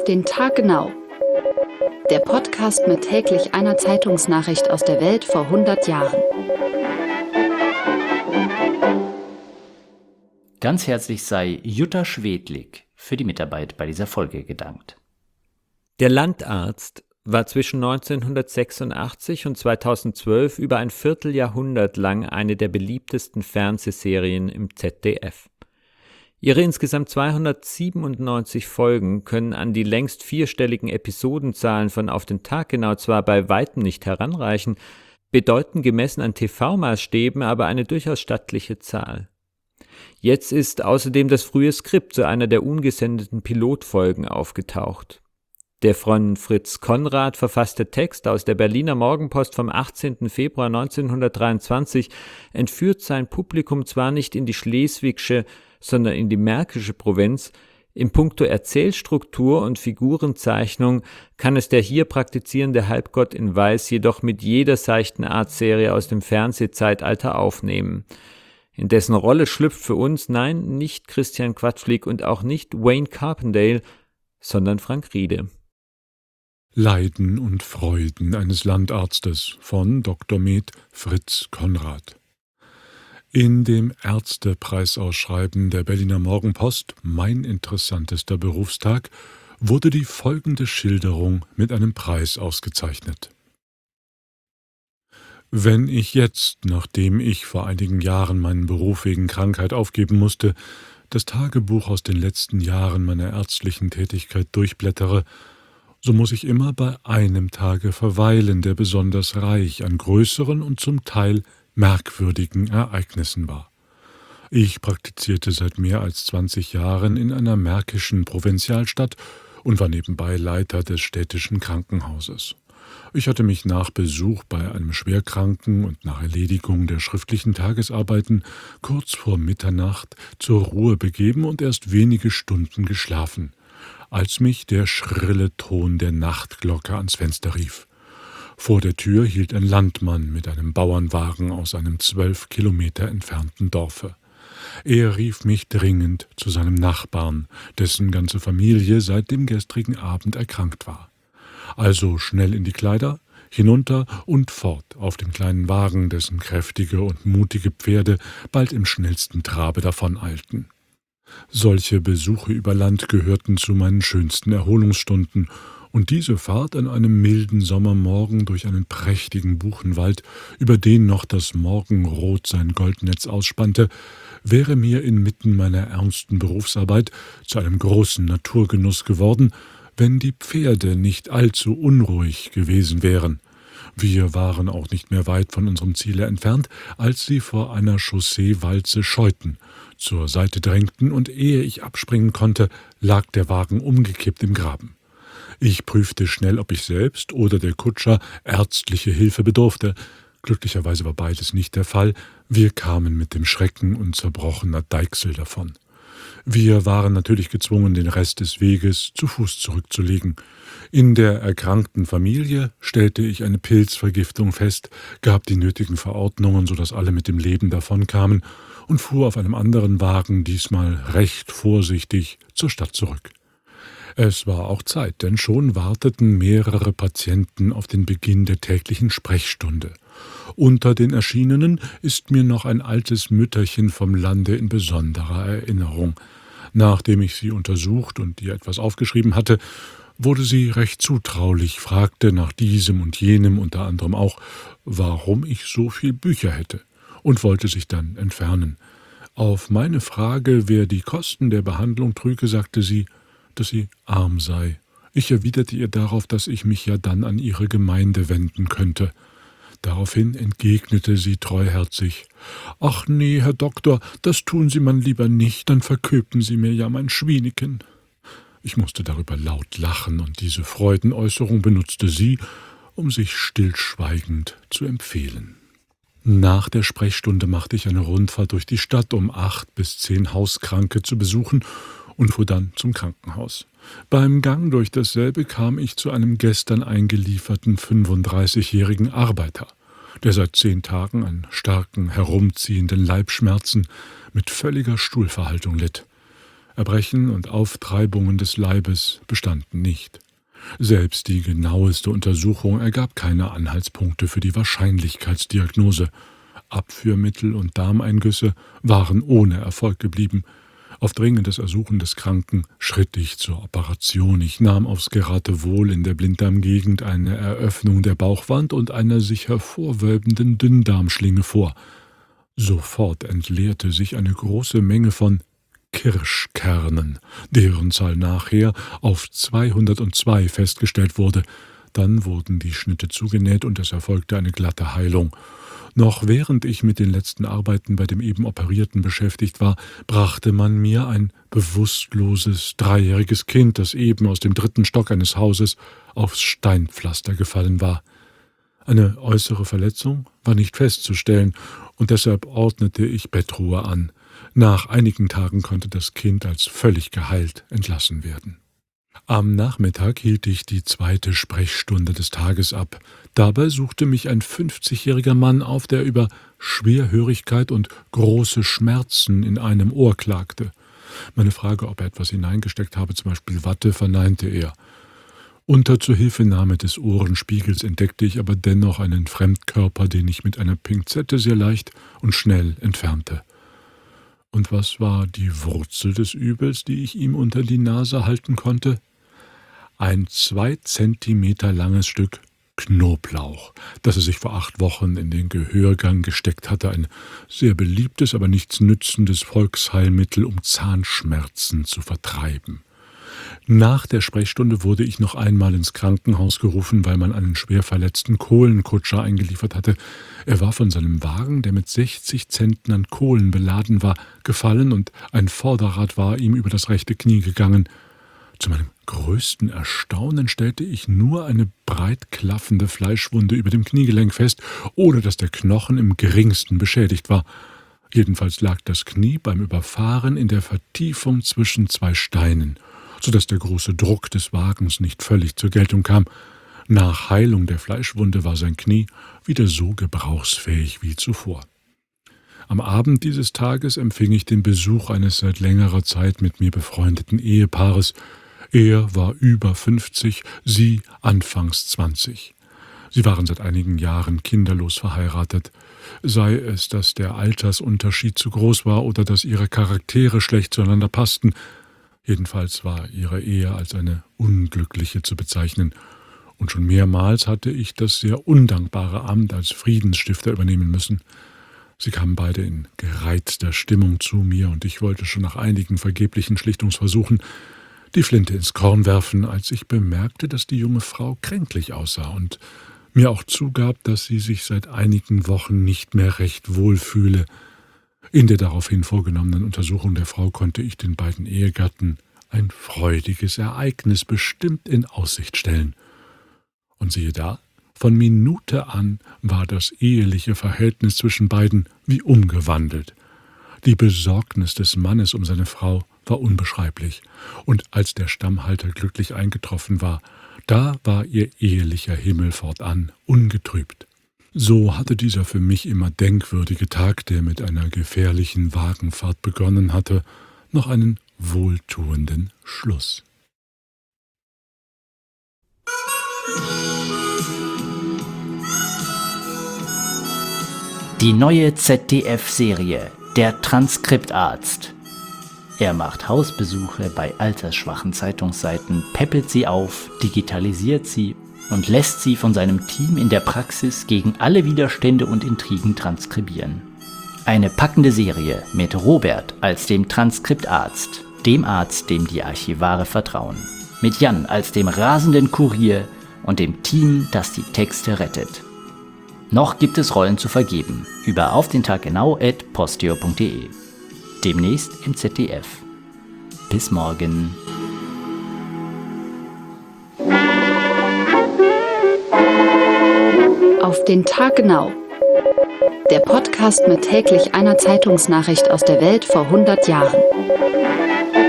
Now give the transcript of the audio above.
den Tag genau. Der Podcast mit täglich einer Zeitungsnachricht aus der Welt vor 100 Jahren. Ganz herzlich sei Jutta Schwedlig für die Mitarbeit bei dieser Folge gedankt. Der Landarzt war zwischen 1986 und 2012 über ein Vierteljahrhundert lang eine der beliebtesten Fernsehserien im ZDF. Ihre insgesamt 297 Folgen können an die längst vierstelligen Episodenzahlen von Auf den Tag genau zwar bei weitem nicht heranreichen, bedeuten gemessen an TV-Maßstäben aber eine durchaus stattliche Zahl. Jetzt ist außerdem das frühe Skript zu einer der ungesendeten Pilotfolgen aufgetaucht. Der von Fritz Konrad verfasste Text aus der Berliner Morgenpost vom 18. Februar 1923 entführt sein Publikum zwar nicht in die schleswigsche, sondern in die märkische Provinz. In puncto Erzählstruktur und Figurenzeichnung kann es der hier praktizierende Halbgott in Weiß jedoch mit jeder seichten Artserie aus dem Fernsehzeitalter aufnehmen. In dessen Rolle schlüpft für uns, nein, nicht Christian Quadflieg und auch nicht Wayne Carpendale, sondern Frank Riede. Leiden und Freuden eines Landarztes von Dr. med. Fritz Konrad. In dem Ärztepreisausschreiben der Berliner Morgenpost, mein interessantester Berufstag, wurde die folgende Schilderung mit einem Preis ausgezeichnet. Wenn ich jetzt, nachdem ich vor einigen Jahren meinen Beruf wegen Krankheit aufgeben musste, das Tagebuch aus den letzten Jahren meiner ärztlichen Tätigkeit durchblättere, so muss ich immer bei einem Tage verweilen, der besonders reich an größeren und zum Teil merkwürdigen Ereignissen war. Ich praktizierte seit mehr als 20 Jahren in einer märkischen Provinzialstadt und war nebenbei Leiter des städtischen Krankenhauses. Ich hatte mich nach Besuch bei einem Schwerkranken und nach Erledigung der schriftlichen Tagesarbeiten kurz vor Mitternacht zur Ruhe begeben und erst wenige Stunden geschlafen, als mich der schrille Ton der Nachtglocke ans Fenster rief. Vor der Tür hielt ein Landmann mit einem Bauernwagen aus einem 12 Kilometer entfernten Dorfe. Er rief mich dringend zu seinem Nachbarn, dessen ganze Familie seit dem gestrigen Abend erkrankt war. Also schnell in die Kleider, hinunter und fort auf dem kleinen Wagen, dessen kräftige und mutige Pferde bald im schnellsten Trabe davoneilten. Solche Besuche über Land gehörten zu meinen schönsten Erholungsstunden, und diese Fahrt an einem milden Sommermorgen durch einen prächtigen Buchenwald, über den noch das Morgenrot sein Goldnetz ausspannte, wäre mir inmitten meiner ernsten Berufsarbeit zu einem großen Naturgenuss geworden, wenn die Pferde nicht allzu unruhig gewesen wären. Wir waren auch nicht mehr weit von unserem Ziele entfernt, als sie vor einer Chausseewalze scheuten, zur Seite drängten, und ehe ich abspringen konnte, lag der Wagen umgekippt im Graben. Ich prüfte schnell, ob ich selbst oder der Kutscher ärztliche Hilfe bedurfte. Glücklicherweise war beides nicht der Fall. Wir kamen mit dem Schrecken und zerbrochener Deichsel davon. Wir waren natürlich gezwungen, den Rest des Weges zu Fuß zurückzulegen. In der erkrankten Familie stellte ich eine Pilzvergiftung fest, gab die nötigen Verordnungen, sodass alle mit dem Leben davonkamen, und fuhr auf einem anderen Wagen, diesmal recht vorsichtig, zur Stadt zurück. Es war auch Zeit, denn schon warteten mehrere Patienten auf den Beginn der täglichen Sprechstunde. Unter den Erschienenen ist mir noch ein altes Mütterchen vom Lande in besonderer Erinnerung. Nachdem ich sie untersucht und ihr etwas aufgeschrieben hatte, wurde sie recht zutraulich, fragte nach diesem und jenem, unter anderem auch, warum ich so viel Bücher hätte, und wollte sich dann entfernen. Auf meine Frage, wer die Kosten der Behandlung trüge, sagte sie, dass sie arm sei. Ich erwiderte ihr darauf, dass ich mich ja dann an ihre Gemeinde wenden könnte. Daraufhin entgegnete sie treuherzig: »Ach nee, Herr Doktor, das tun Sie man lieber nicht, dann verköpen Sie mir ja mein Schwieniken.« Ich musste darüber laut lachen, und diese Freudenäußerung benutzte sie, um sich stillschweigend zu empfehlen. Nach der Sprechstunde machte ich eine Rundfahrt durch die Stadt, um 8 bis 10 Hauskranke zu besuchen, und fuhr dann zum Krankenhaus. Beim Gang durch dasselbe kam ich zu einem gestern eingelieferten 35-jährigen Arbeiter, der seit 10 Tagen an starken, herumziehenden Leibschmerzen mit völliger Stuhlverhaltung litt. Erbrechen und Auftreibungen des Leibes bestanden nicht. Selbst die genaueste Untersuchung ergab keine Anhaltspunkte für die Wahrscheinlichkeitsdiagnose. Abführmittel und Darmeingüsse waren ohne Erfolg geblieben. Auf dringendes Ersuchen des Kranken schritt ich zur Operation. Ich nahm aufs Geratewohl in der Blinddarmgegend eine Eröffnung der Bauchwand und einer sich hervorwölbenden Dünndarmschlinge vor. Sofort entleerte sich eine große Menge von Kirschkernen, deren Zahl nachher auf 202 festgestellt wurde. Dann wurden die Schnitte zugenäht und es erfolgte eine glatte Heilung. Noch während ich mit den letzten Arbeiten bei dem eben Operierten beschäftigt war, brachte man mir ein bewusstloses, 3-jähriges Kind, das eben aus dem 3. Stock eines Hauses aufs Steinpflaster gefallen war. Eine äußere Verletzung war nicht festzustellen, und deshalb ordnete ich Bettruhe an. Nach einigen Tagen konnte das Kind als völlig geheilt entlassen werden. Am Nachmittag hielt ich die 2. Sprechstunde des Tages ab. Dabei suchte mich ein 50-jähriger Mann auf, der über Schwerhörigkeit und große Schmerzen in einem Ohr klagte. Meine Frage, ob er etwas hineingesteckt habe, zum Beispiel Watte, verneinte er. Unter Zuhilfenahme des Ohrenspiegels entdeckte ich aber dennoch einen Fremdkörper, den ich mit einer Pinzette sehr leicht und schnell entfernte. Und was war die Wurzel des Übels, die ich ihm unter die Nase halten konnte? Ein 2 Zentimeter langes Stück Knoblauch, das er sich vor 8 Wochen in den Gehörgang gesteckt hatte, ein sehr beliebtes, aber nichts nützendes Volksheilmittel, um Zahnschmerzen zu vertreiben. Nach der Sprechstunde wurde ich noch einmal ins Krankenhaus gerufen, weil man einen schwer verletzten Kohlenkutscher eingeliefert hatte. Er war von seinem Wagen, der mit 60 Zentnern Kohlen beladen war, gefallen und ein Vorderrad war ihm über das rechte Knie gegangen. Zu meinem größten Erstaunen stellte ich nur eine breit klaffende Fleischwunde über dem Kniegelenk fest, ohne dass der Knochen im geringsten beschädigt war. Jedenfalls lag das Knie beim Überfahren in der Vertiefung zwischen 2 Steinen, sodass der große Druck des Wagens nicht völlig zur Geltung kam. Nach Heilung der Fleischwunde war sein Knie wieder so gebrauchsfähig wie zuvor. Am Abend dieses Tages empfing ich den Besuch eines seit längerer Zeit mit mir befreundeten Ehepaares. Er war über 50, sie anfangs 20. Sie waren seit einigen Jahren kinderlos verheiratet. Sei es, dass der Altersunterschied zu groß war oder dass ihre Charaktere schlecht zueinander passten, jedenfalls war ihre Ehe als eine unglückliche zu bezeichnen, und schon mehrmals hatte ich das sehr undankbare Amt als Friedensstifter übernehmen müssen. Sie kamen beide in gereizter Stimmung zu mir, und ich wollte schon nach einigen vergeblichen Schlichtungsversuchen die Flinte ins Korn werfen, als ich bemerkte, dass die junge Frau kränklich aussah und mir auch zugab, dass sie sich seit einigen Wochen nicht mehr recht wohl fühle. In der daraufhin vorgenommenen Untersuchung der Frau konnte ich den beiden Ehegatten ein freudiges Ereignis bestimmt in Aussicht stellen. Und siehe da, von Minute an war das eheliche Verhältnis zwischen beiden wie umgewandelt. Die Besorgnis des Mannes um seine Frau war unbeschreiblich, und als der Stammhalter glücklich eingetroffen war, da war ihr ehelicher Himmel fortan ungetrübt. So hatte dieser für mich immer denkwürdige Tag, der mit einer gefährlichen Wagenfahrt begonnen hatte, noch einen wohltuenden Schluss. Die neue ZDF-Serie »Der Transkriptarzt«. Er macht Hausbesuche bei altersschwachen Zeitungsseiten, peppelt sie auf, digitalisiert sie und lässt sie von seinem Team in der Praxis gegen alle Widerstände und Intrigen transkribieren. Eine packende Serie mit Robert als dem Transkriptarzt, dem Arzt, dem die Archivare vertrauen. Mit Jan als dem rasenden Kurier und dem Team, das die Texte rettet. Noch gibt es Rollen zu vergeben über aufdentaggenau@posteo.de. Demnächst im ZDF. Bis morgen. Auf den Tag genau. Der Podcast mit täglich einer Zeitungsnachricht aus der Welt vor 100 Jahren.